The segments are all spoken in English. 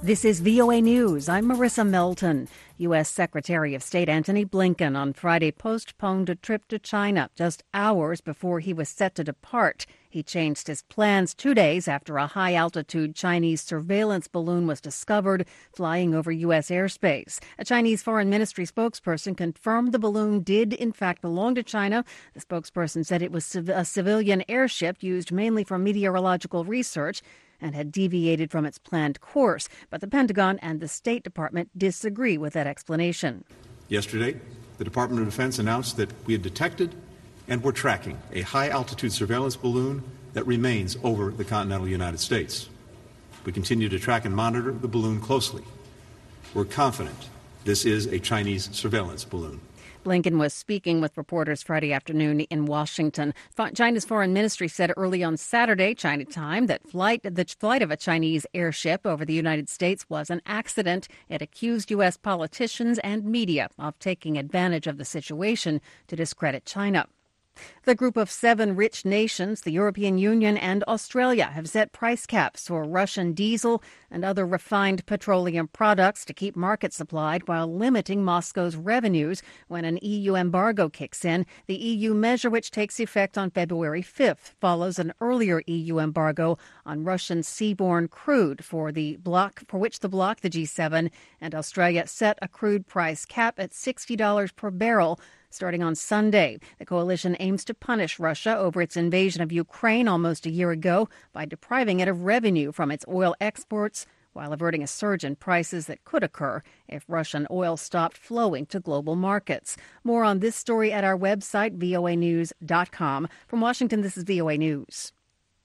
This is VOA News. I'm Marissa Melton. U.S. Secretary of State Antony Blinken on Friday postponed a trip to China just hours before he was set to depart. He changed his plans 2 days after a high-altitude Chinese surveillance balloon was discovered flying over U.S. airspace. A Chinese Foreign Ministry spokesperson confirmed the balloon did, in fact, belong to China. The spokesperson said it was a civilian airship used mainly for meteorological research and had deviated from its planned course. But the Pentagon and the State Department disagree with that explanation. Yesterday, the Department of Defense announced that we had detected and were tracking a high-altitude surveillance balloon that remains over the continental United States. We continue to track and monitor the balloon closely. We're confident this is a Chinese surveillance balloon. Blinken was speaking with reporters Friday afternoon in Washington. China's foreign ministry said early on Saturday, China time, that the flight of a Chinese airship over the United States was an accident. It accused U.S. politicians and media of taking advantage of the situation to discredit China. The group of 7 rich nations, the European Union and Australia, have set price caps for Russian diesel and other refined petroleum products to keep markets supplied while limiting Moscow's revenues when an EU embargo kicks in. The EU measure, which takes effect on February 5th, follows an earlier EU embargo on Russian seaborne crude for which the bloc, the G7, and Australia set a crude price cap at $60 per barrel starting on Sunday. The coalition aims to punish Russia over its invasion of Ukraine almost a year ago by depriving it of revenue from its oil exports while averting a surge in prices that could occur if Russian oil stopped flowing to global markets. More on this story at our website, voanews.com. From Washington, this is VOA News.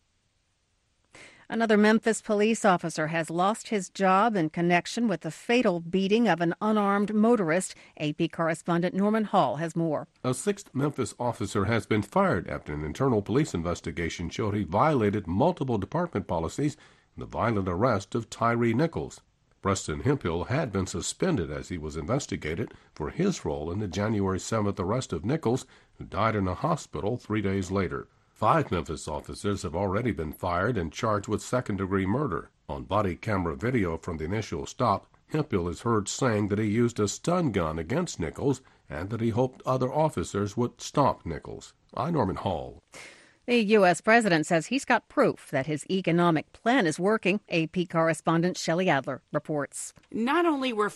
Another Memphis police officer has lost his job in connection with the fatal beating of an unarmed motorist. AP correspondent Norman Hall has more. A 6th Memphis officer has been fired after an internal police investigation showed he violated multiple department policies in the violent arrest of Tyree Nichols. Preston Hemphill had been suspended as he was investigated for his role in the January 7th arrest of Nichols, who died in a hospital 3 days later. 5 Memphis officers have already been fired and charged with second-degree murder. On body camera video from the initial stop, Hemphill is heard saying that he used a stun gun against Nichols and that he hoped other officers would stop Nichols. I'm Norman Hall. The U.S. president says he's got proof that his economic plan is working. AP correspondent Shelley Adler reports. Not only were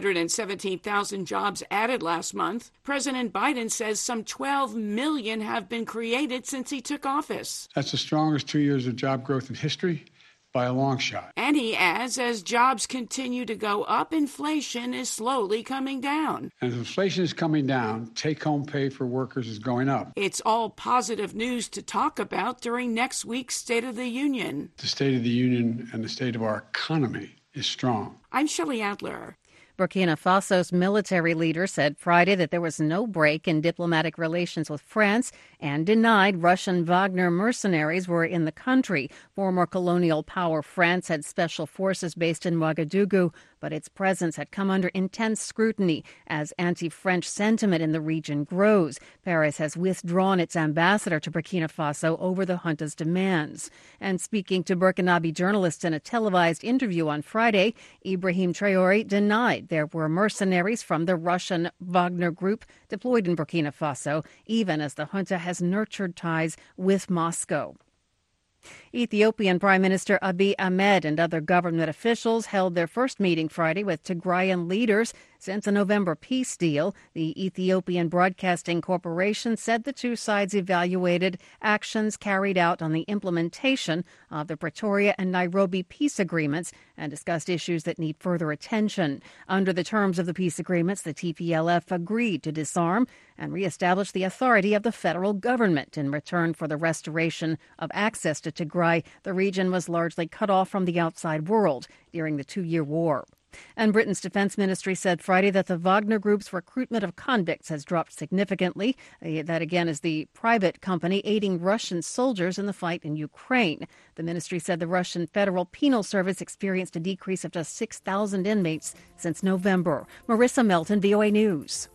517,000 jobs added last month, President Biden says some 12 million have been created since he took office. That's the strongest 2 years of job growth in history by a long shot. And he adds, as jobs continue to go up, inflation is slowly coming down. And as inflation is coming down, take-home pay for workers is going up. It's all positive news to talk about during next week's State of the Union. The State of the Union and the state of our economy is strong. I'm Shelley Adler. Burkina Faso's military leader said Friday that there was no break in diplomatic relations with France and denied Russian Wagner mercenaries were in the country. Former colonial power France had special forces based in Ouagadougou, but its presence had come under intense scrutiny as anti-French sentiment in the region grows. Paris has withdrawn its ambassador to Burkina Faso over the junta's demands. And speaking to Burkinabe journalists in a televised interview on Friday, Ibrahim Traoré denied there were mercenaries from the Russian Wagner group deployed in Burkina Faso, even as the junta has nurtured ties with Moscow. Ethiopian Prime Minister Abiy Ahmed and other government officials held their first meeting Friday with Tigrayan leaders since a November peace deal. The Ethiopian Broadcasting Corporation said the two sides evaluated actions carried out on the implementation of the Pretoria and Nairobi peace agreements and discussed issues that need further attention. Under the terms of the peace agreements, the TPLF agreed to disarm and reestablish the authority of the federal government in return for the restoration of access to Tigray. The region was largely cut off from the outside world during the 2-year war. And Britain's defense ministry said Friday that the Wagner Group's recruitment of convicts has dropped significantly. That, again, is the private company aiding Russian soldiers in the fight in Ukraine. The ministry said the Russian Federal Penal Service experienced a decrease of just 6,000 inmates since November. Marissa Melton, VOA News.